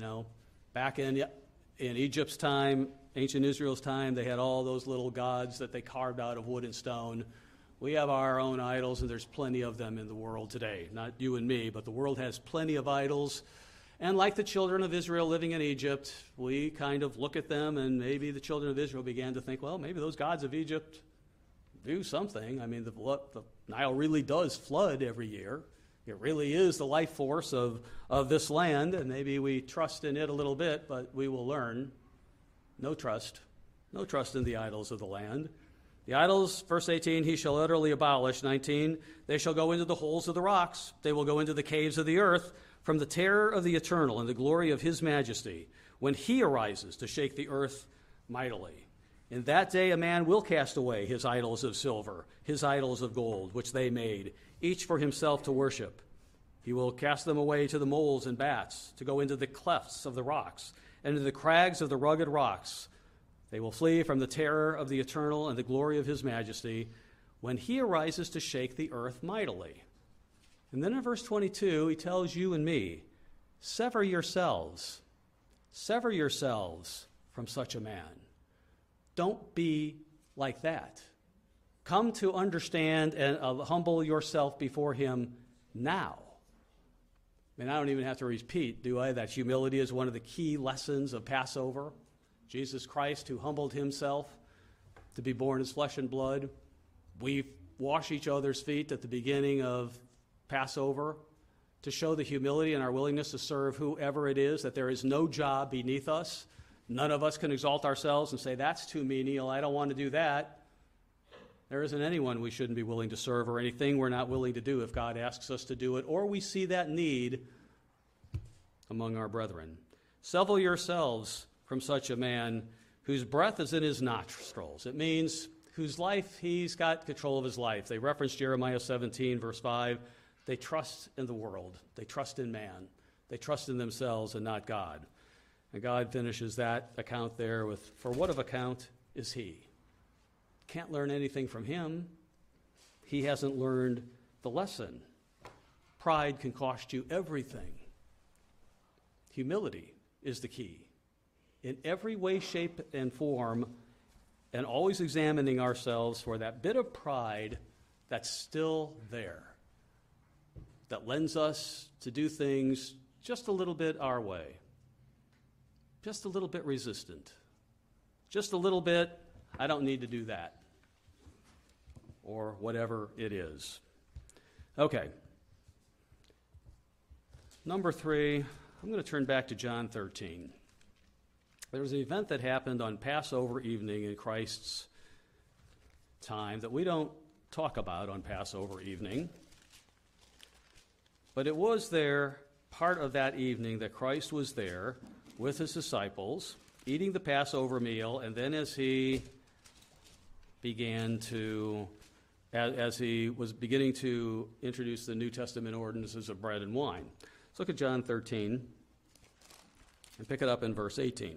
Back in Egypt's time, ancient Israel's time, they had all those little gods that they carved out of wood and stone. We have our own idols, and there's plenty of them in the world today. Not you and me, but the world has plenty of idols. And like the children of Israel living in Egypt, we kind of look at them, and maybe the children of Israel began to think, well, maybe those gods of Egypt do something. I mean, the Nile really does flood every year. It really is the life force of this land, and maybe we trust in it a little bit, but we will learn no trust in the idols of the land. The idols, verse 18, he shall utterly abolish. 19, they shall go into the holes of the rocks. They will go into the caves of the earth from the terror of the eternal and the glory of his majesty, when he arises to shake the earth mightily. In that day a man will cast away his idols of silver, his idols of gold, which they made, each for himself to worship. He will cast them away to the moles and bats, to go into the clefts of the rocks, and into the crags of the rugged rocks. They will flee from the terror of the eternal and the glory of his majesty, when he arises to shake the earth mightily. And then in verse 22, he tells you and me, sever yourselves from such a man. Don't be like that. Come to understand and humble yourself before him now. I don't even have to repeat, do I, that humility is one of the key lessons of Passover. Jesus Christ, who humbled himself to be born as flesh and blood. We wash each other's feet at the beginning of Passover to show the humility and our willingness to serve whoever it is, that there is no job beneath us. None of us can exalt ourselves and say, that's too menial, I don't want to do that. There isn't anyone we shouldn't be willing to serve or anything we're not willing to do if God asks us to do it, or we see that need among our brethren. Sever yourselves from such a man whose breath is in his nostrils. It means whose life, he's got control of his life. They reference Jeremiah 17, verse 5. They trust in the world. They trust in man. They trust in themselves and not God. And God finishes that account there with, for what of account is he? Can't learn anything from him. He hasn't learned the lesson. Pride can cost you everything. Humility is the key. In every way, shape, and form, and always examining ourselves for that bit of pride that's still there, that lends us to do things just a little bit our way, just a little bit resistant, just a little bit, I don't need to do that, or whatever it is. Okay. Number 3, I'm going to turn back to John 13. There was an event that happened on Passover evening in Christ's time that we don't talk about on Passover evening. But it was there, part of that evening, that Christ was there with his disciples, eating the Passover meal, and then as he was beginning to introduce the New Testament ordinances of bread and wine. Let's look at John 13 and pick it up in verse 18.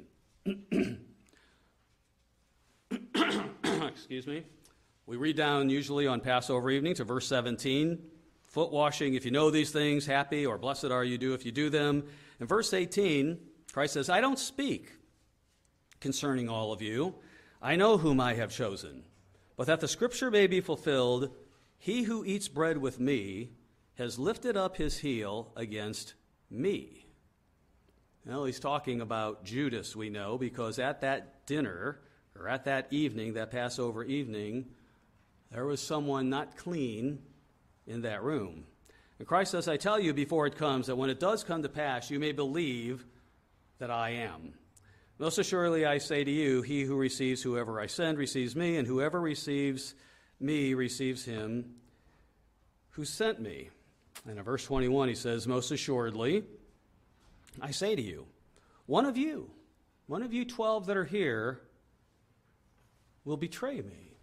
Excuse me. We read down usually on Passover evening to verse 17. Foot washing, if you know these things, happy or blessed are you do if you do them. In verse 18, Christ says, I don't speak concerning all of you. I know whom I have chosen. But that the scripture may be fulfilled, he who eats bread with me has lifted up his heel against me. Well, he's talking about Judas, we know, because at that dinner, or at that evening, that Passover evening, there was someone not clean in that room. And Christ says, I tell you before it comes, that when it does come to pass, you may believe that I am. Most assuredly I say to you, he who receives whoever I send receives me, and whoever receives me receives him who sent me. And in verse 21 he says, most assuredly I say to you, one of you 12 that are here will betray me.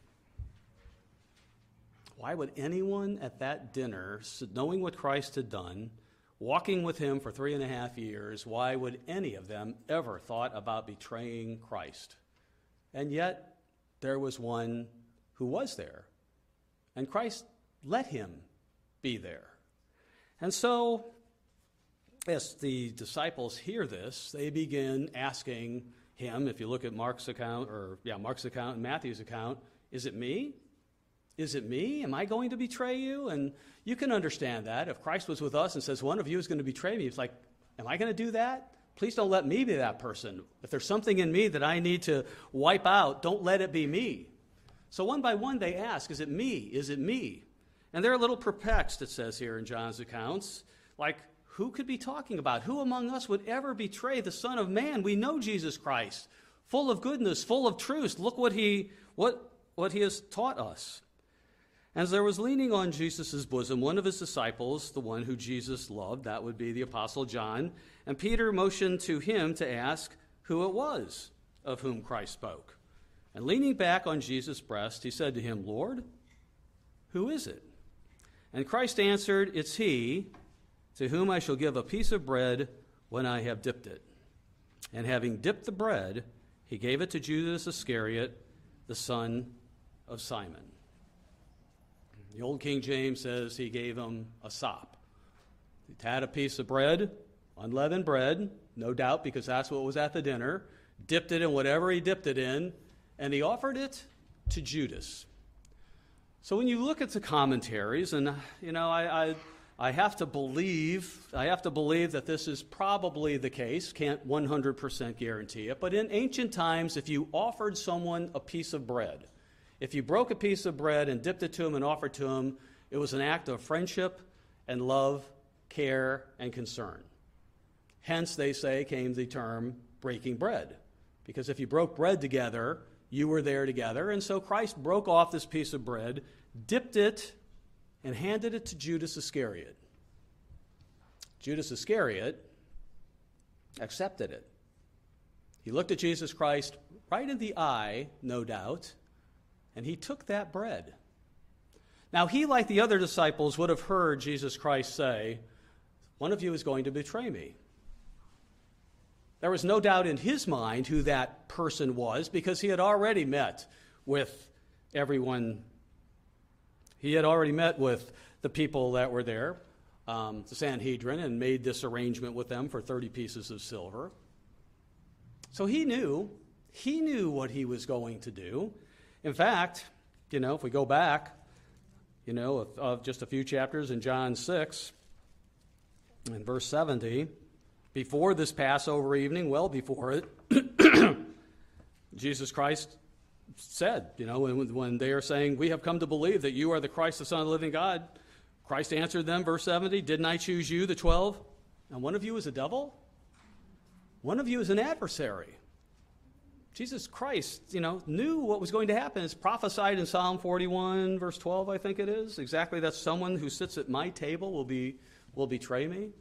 Why would anyone at that dinner, knowing what Christ had done, walking with him for 3.5 years, why would any of them ever thought about betraying Christ? And yet, there was one who was there, and Christ let him be there. And so, as the disciples hear this, they begin asking him, if you look at Mark's account and Matthew's account, is it me? Is it me? Am I going to betray you? And you can understand that. If Christ was with us and says, one of you is going to betray me, it's like, am I going to do that? Please don't let me be that person. If there's something in me that I need to wipe out, don't let it be me. So one by one they ask, is it me? Is it me? And they're a little perplexed, it says here in John's accounts. Like, who could be talking about? Who among us would ever betray the Son of Man? We know Jesus Christ, full of goodness, full of truth. Look what he has taught us. As there was leaning on Jesus' bosom one of his disciples, the one who Jesus loved, that would be the Apostle John, and Peter motioned to him to ask who it was of whom Christ spoke. And leaning back on Jesus' breast, he said to him, Lord, who is it? And Christ answered, it's he to whom I shall give a piece of bread when I have dipped it. And having dipped the bread, he gave it to Judas Iscariot, the son of Simon. The old King James says he gave him a sop. He had a piece of bread, unleavened bread, no doubt, because that's what was at the dinner, dipped it in whatever he dipped it in, and he offered it to Judas. So when you look at the commentaries, and I have to believe that this is probably the case, can't 100% guarantee it, but in ancient times, if you offered someone a piece of bread, if you broke a piece of bread and dipped it to him and offered to him, it was an act of friendship and love, care, and concern. Hence, they say, came the term breaking bread. Because if you broke bread together, you were there together. And so Christ broke off this piece of bread, dipped it, and handed it to Judas Iscariot. Judas Iscariot accepted it. He looked at Jesus Christ right in the eye, no doubt, and he took that bread. Now, he, like the other disciples, would have heard Jesus Christ say, one of you is going to betray me. There was no doubt in his mind who that person was, because he had already met with everyone. He had already met with the people that were there, the Sanhedrin, and made this arrangement with them for 30 pieces of silver. So he knew what he was going to do. In fact, if we go back, of just a few chapters in John 6, in verse 70, before this Passover evening, well before it, Jesus Christ said, when they are saying, we have come to believe that you are the Christ, the Son of the living God, Christ answered them, verse 70, didn't I choose you, the 12? And one of you is a devil? One of you is an adversary. Jesus Christ, knew what was going to happen. It's prophesied in Psalm 41, verse 12, I think it is. Exactly, that someone who sits at my table will betray me.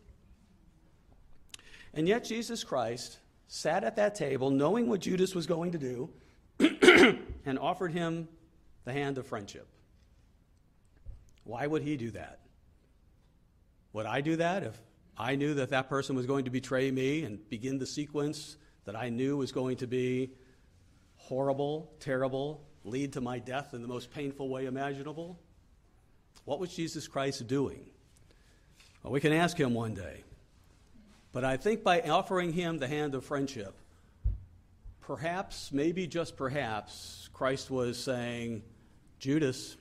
And yet Jesus Christ sat at that table, knowing what Judas was going to do, and offered him the hand of friendship. Why would he do that? Would I do that if I knew that that person was going to betray me and begin the sequence that I knew was going to be horrible, terrible, lead to my death in the most painful way imaginable? What was Jesus Christ doing? Well, we can ask him one day. But I think by offering him the hand of friendship, perhaps, maybe just perhaps, Christ was saying, Judas,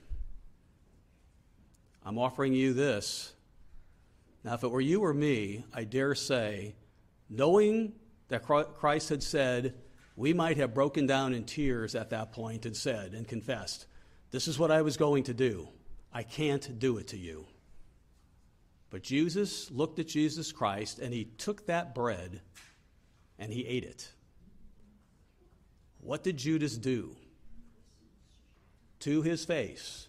I'm offering you this. Now, if it were you or me, I dare say, knowing that Christ had said, we might have broken down in tears at that point and said and confessed, this is what I was going to do. I can't do it to you. But Jesus looked at Jesus Christ, and he took that bread and he ate it. What did Judas do? To his face,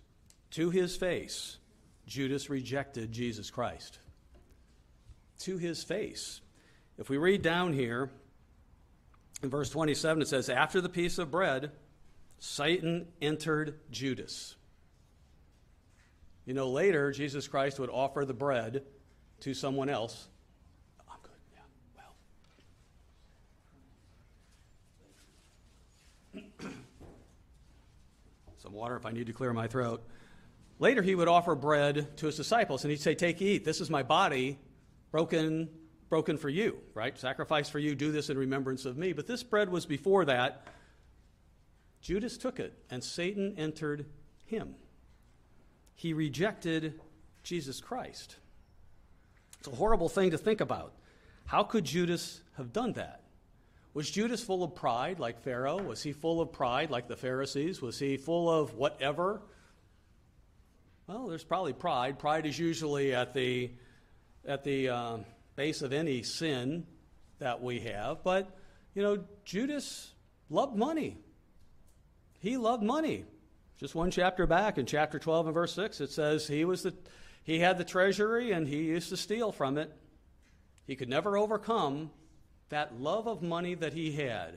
Judas rejected Jesus Christ. To his face. If we read down here, in verse 27, it says, after the piece of bread, Satan entered Judas. You know, later, Jesus Christ would offer the bread to someone else. I'm good, yeah, well. Some water if I need to clear my throat. Later, he would offer bread to his disciples, and he'd say, take, eat. This is my body broken for you, right? Sacrificed for you. Do this in remembrance of me. But this bread was before that. Judas took it, and Satan entered him. He rejected Jesus Christ. It's a horrible thing to think about. How could Judas have done that? Was Judas full of pride like Pharaoh? Was he full of pride like the Pharisees? Was he full of whatever? Well, there's probably pride. Pride is usually at the base of any sin that we have. But, you know, Judas loved money. He loved money. Just one chapter back, in chapter 12 and verse 6, it says he had the treasury and he used to steal from it. He could never overcome that love of money that he had.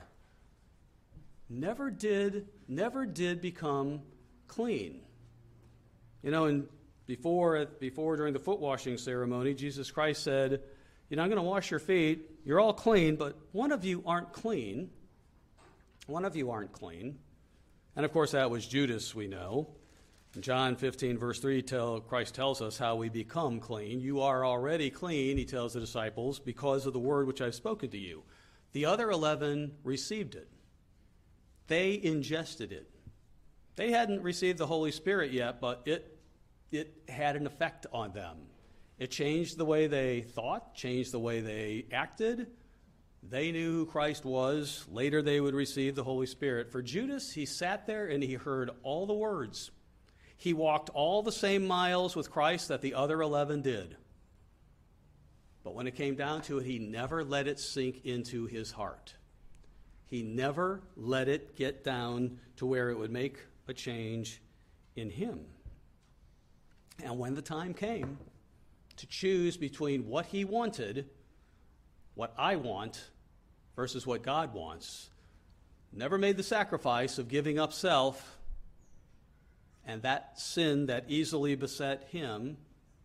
Never did become clean. You know, and before during the foot washing ceremony, Jesus Christ said, you know, I'm going to wash your feet. You're all clean, but one of you aren't clean. One of you aren't clean. And, of course, that was Judas, we know. In John 15, verse 3, Christ tells us how we become clean. You are already clean, he tells the disciples, because of the word which I've spoken to you. The other 11 received it. They ingested it. They hadn't received the Holy Spirit yet, but it had an effect on them. It changed the way they thought, changed the way they acted. They knew who Christ was. Later they would receive the Holy Spirit. For Judas, he sat there and he heard all the words. He walked all the same miles with Christ that the other 11 did. But when it came down to it, he never let it sink into his heart. He never let it get down to where it would make a change in him. And when the time came to choose between what he wanted, what I want, versus what God wants, never made the sacrifice of giving up self and that sin that easily beset him,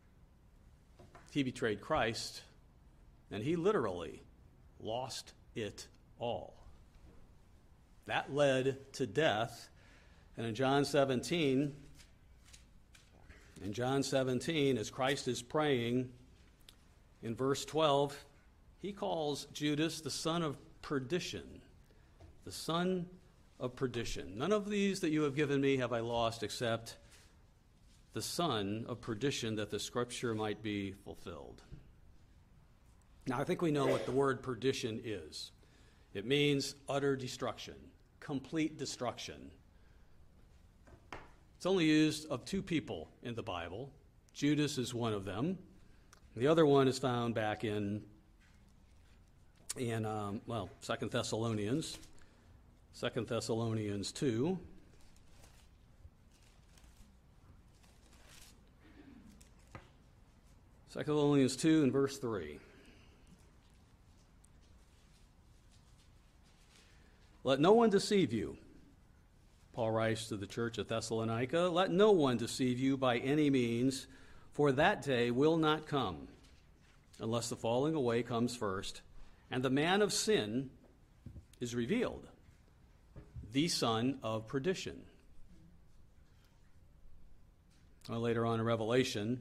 he betrayed Christ, and he literally lost it all. That led to death. And in John 17, as Christ is praying, in verse 12, he calls Judas the son of perdition. The son of perdition. None of these that you have given me have I lost except the son of perdition, that the scripture might be fulfilled. Now, I think we know what the word perdition is. It means utter destruction, complete destruction. It's only used of two people in the Bible. Judas is one of them. The other one is found back in 2 Thessalonians. 2 Thessalonians 2. Thessalonians 2 and verse 3. Let no one deceive you. Paul writes to the church at Thessalonica, let no one deceive you by any means, for that day will not come, unless the falling away comes first, and the man of sin is revealed, the son of perdition. Well, later on in Revelation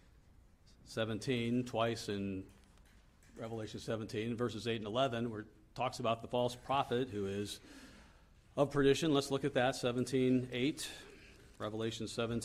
17, twice in Revelation 17, verses 8 and 11, where it talks about the false prophet who is of perdition. Let's look at that, 17:8, Revelation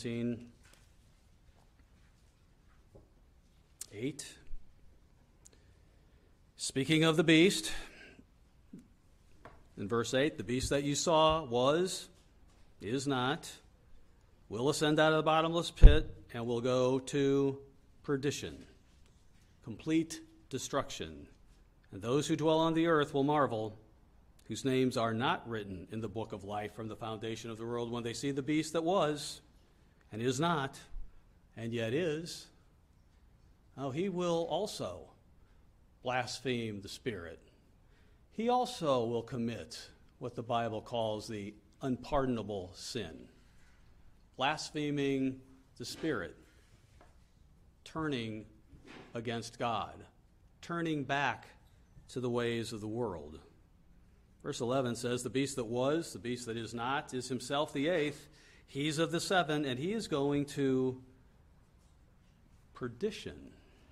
17:8. Speaking of the beast, In verse 8, the beast that you saw was, is not, will ascend out of the bottomless pit and will go to perdition, complete destruction. And those who dwell on the earth will marvel, whose names are not written in the book of life from the foundation of the world, when they see the beast that was and is not and yet is. Oh, he will also blaspheme the Spirit. He also will commit what the Bible calls the unpardonable sin, blaspheming the Spirit, turning against God, turning back to the ways of the world. Verse 11 says, the beast that was, the beast that is not, is himself the eighth. He's of the seven, and he is going to perdition.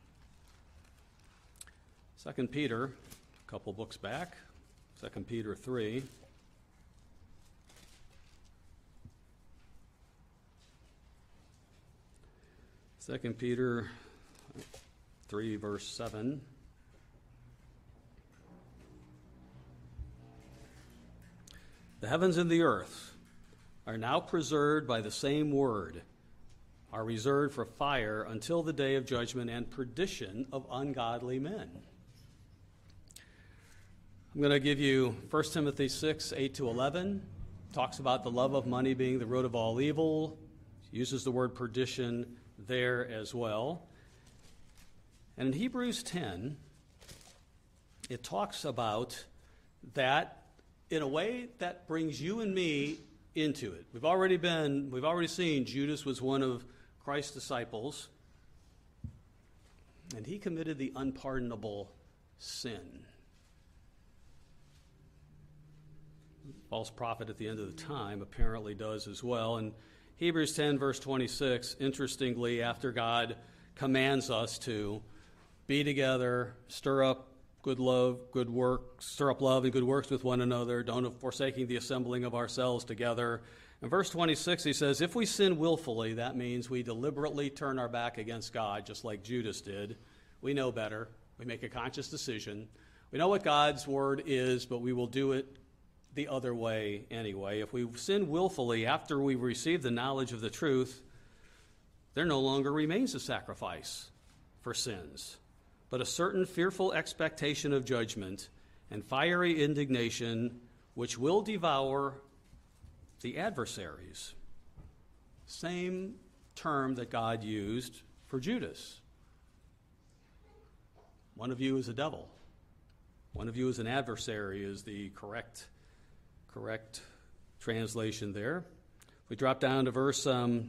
2 Peter, a couple books back, 2 Peter 3. Second Peter 3, verse 7. The heavens and the earth are now preserved by the same word, are reserved for fire until the day of judgment and perdition of ungodly men. I'm going to give you 1 Timothy 6, 8 to 11. Talks about the love of money being the root of all evil. Uses the word perdition there as well. And in Hebrews 10, it talks about that in a way that brings you and me into it. We've already seen Judas was one of Christ's disciples, and he committed the unpardonable sin. False prophet at the end of the time apparently does as well. And Hebrews 10, verse 26, interestingly, after God commands us to be together, stir up good love, good work, stir up love and good works with one another, don't forsaking the assembling of ourselves together. In verse 26, he says, if we sin willfully, that means we deliberately turn our back against God, just like Judas did. We know better. We make a conscious decision. We know what God's word is, but we will do it the other way anyway. If we sin willfully after we receive the knowledge of the truth, there no longer remains a sacrifice for sins, but a certain fearful expectation of judgment and fiery indignation which will devour the adversaries. Same term that God used for Judas. One of you is a devil. One of you is an adversary is the correct translation there. We drop down to verse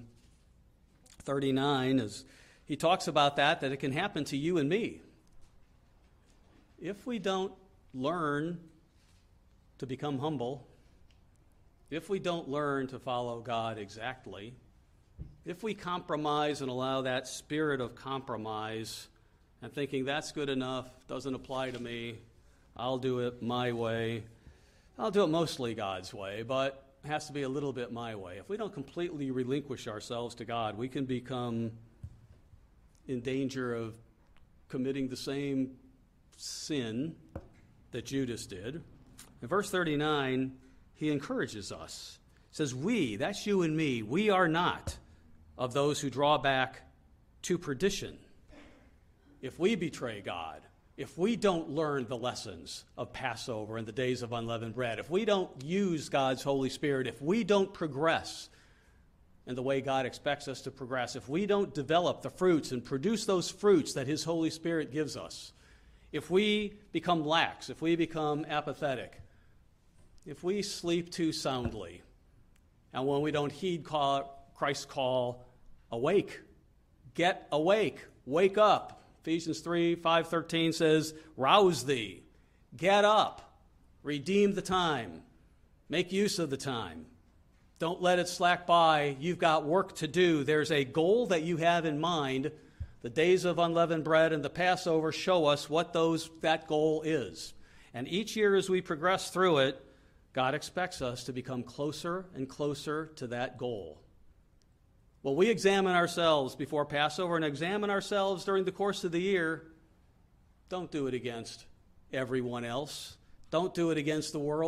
39, as he talks about that it can happen to you and me. If we don't learn to become humble, if we don't learn to follow God exactly, if we compromise and allow that spirit of compromise and thinking that's good enough, doesn't apply to me, I'll do it my way, I'll do it mostly God's way, but it has to be a little bit my way. If we don't completely relinquish ourselves to God, we can become in danger of committing the same sin that Judas did. In verse 39, he encourages us. He says, we, that's you and me, we are not of those who draw back to perdition. If we betray God, if we don't learn the lessons of Passover and the days of unleavened bread, if we don't use God's Holy Spirit, if we don't progress in the way God expects us to progress, if we don't develop the fruits and produce those fruits that His Holy Spirit gives us, if we become lax, if we become apathetic, if we sleep too soundly, and when we don't heed Christ's call, awake, get awake, wake up. Ephesians 3, 5:13 says, rouse thee, get up, redeem the time, make use of the time. Don't let it slack by. You've got work to do. There's a goal that you have in mind. The days of unleavened bread and the Passover show us what that goal is. And each year as we progress through it, God expects us to become closer and closer to that goal. Well, we examine ourselves before Passover and examine ourselves during the course of the year. Don't do it against everyone else. Don't do it against the world.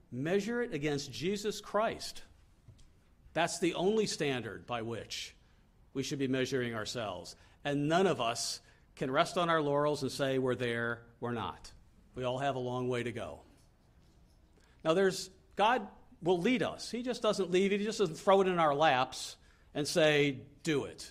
Measure it against Jesus Christ. That's the only standard by which we should be measuring ourselves. And none of us can rest on our laurels and say we're there, we're not. We all have a long way to go. Now God will lead us. He just doesn't leave it. He just doesn't throw it in our laps and say, do it.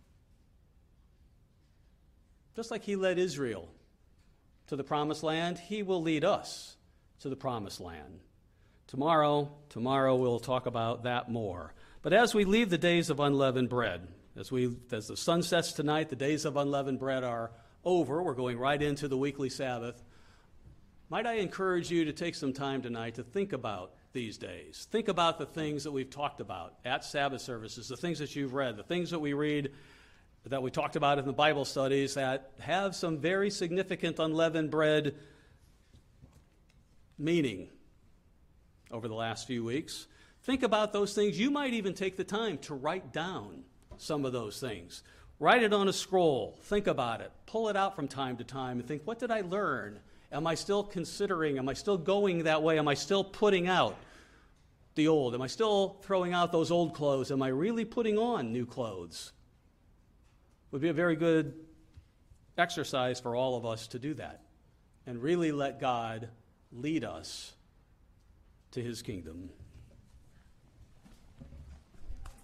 Just like he led Israel to the promised land, he will lead us to the promised land. Tomorrow we'll talk about that more. But as we leave the days of unleavened bread, as the sun sets tonight, the days of unleavened bread are over. We're going right into the weekly Sabbath. Might I encourage you to take some time tonight to think about these days. Think about the things that we've talked about at Sabbath services, the things that you've read, the things that we read, that we talked about in the Bible studies that have some very significant unleavened bread meaning over the last few weeks. Think about those things. You might even take the time to write down some of those things. Write it on a scroll. Think about it. Pull it out from time to time and think, what did I learn? Am I still considering? Am I still going that way? Am I still putting out the old? Am I still throwing out those old clothes? Am I really putting on new clothes? Would be a very good exercise for all of us to do that and really let God lead us to his kingdom.